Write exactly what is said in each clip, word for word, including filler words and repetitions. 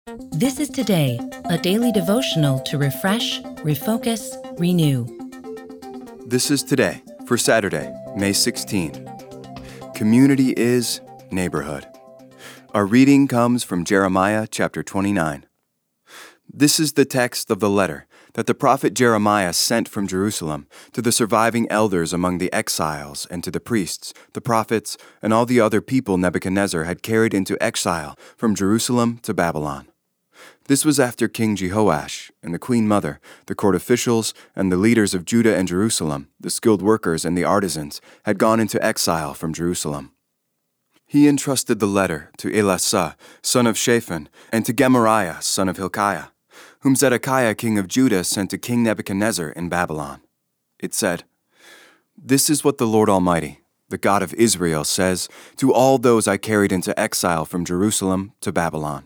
This is Today, a daily devotional to refresh, refocus, renew. This is Today for Saturday, May sixteenth. Community is neighborhood. Our reading comes from Jeremiah chapter twenty-nine. This is the text of the letter that the prophet Jeremiah sent from Jerusalem to the surviving elders among the exiles and to the priests, the prophets, and all the other people Nebuchadnezzar had carried into exile from Jerusalem to Babylon. This was after King Jehoash and the queen mother, the court officials, and the leaders of Judah and Jerusalem, the skilled workers and the artisans, had gone into exile from Jerusalem. He entrusted the letter to Elasah, son of Shaphan, and to Gemariah, son of Hilkiah, whom Zedekiah king of Judah sent to King Nebuchadnezzar in Babylon. It said, "This is what the Lord Almighty, the God of Israel, says to all those I carried into exile from Jerusalem to Babylon.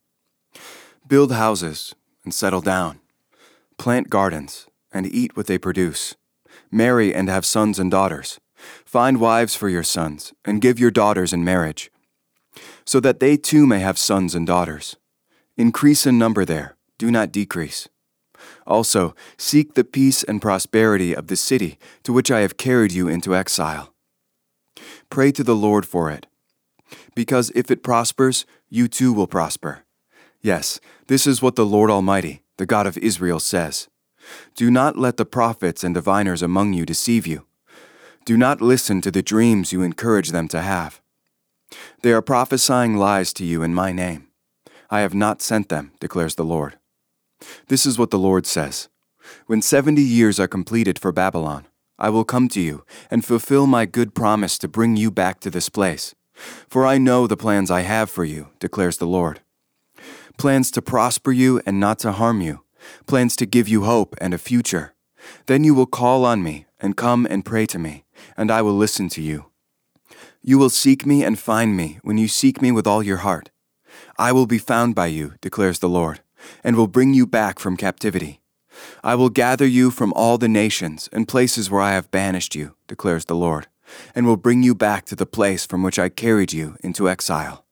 Build houses and settle down. Plant gardens and eat what they produce. Marry and have sons and daughters. Find wives for your sons and give your daughters in marriage, so that they too may have sons and daughters. Increase in number there, do not decrease. Also, seek the peace and prosperity of the city to which I have carried you into exile. Pray to the Lord for it, because if it prospers, you too will prosper. Yes, this is what the Lord Almighty, the God of Israel, says. Do not let the prophets and diviners among you deceive you. Do not listen to the dreams you encourage them to have. They are prophesying lies to you in my name. I have not sent them, declares the Lord. This is what the Lord says. When seventy years are completed for Babylon, I will come to you and fulfill my good promise to bring you back to this place. For I know the plans I have for you, declares the Lord. Plans to prosper you and not to harm you. Plans to give you hope and a future. Then you will call on me and come and pray to me, and I will listen to you. You will seek me and find me when you seek me with all your heart. I will be found by you, declares the Lord, and will bring you back from captivity. I will gather you from all the nations and places where I have banished you, declares the Lord, and will bring you back to the place from which I carried you into exile."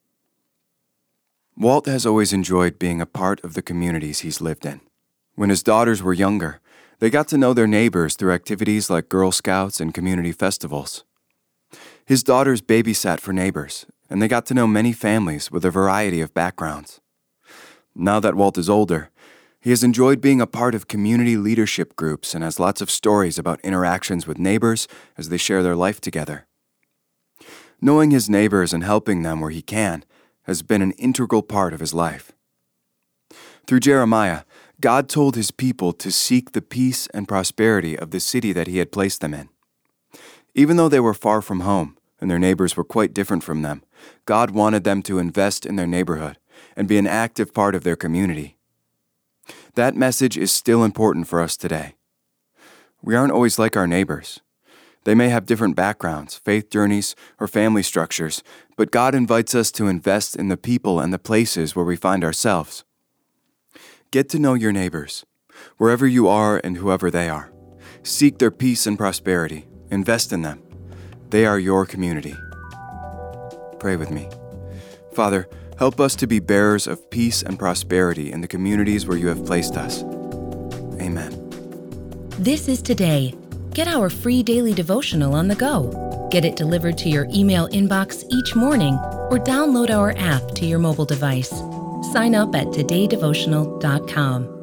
Walt has always enjoyed being a part of the communities he's lived in. When his daughters were younger, they got to know their neighbors through activities like Girl Scouts and community festivals. His daughters babysat for neighbors, and they got to know many families with a variety of backgrounds. Now that Walt is older, he has enjoyed being a part of community leadership groups and has lots of stories about interactions with neighbors as they share their life together. Knowing his neighbors and helping them where he can has been an integral part of his life. Through Jeremiah, God told his people to seek the peace and prosperity of the city that he had placed them in. Even though they were far from home and their neighbors were quite different from them, God wanted them to invest in their neighborhood and be an active part of their community. That message is still important for us today. We aren't always like our neighbors. They may have different backgrounds, faith journeys, or family structures, but God invites us to invest in the people and the places where we find ourselves. Get to know your neighbors, wherever you are and whoever they are. Seek their peace and prosperity. Invest in them. They are your community. Pray with me. Father, help us to be bearers of peace and prosperity in the communities where you have placed us. Amen. This is Today. Get our free daily devotional on the go. Get it delivered to your email inbox each morning or download our app to your mobile device. Sign up at today devotional dot com.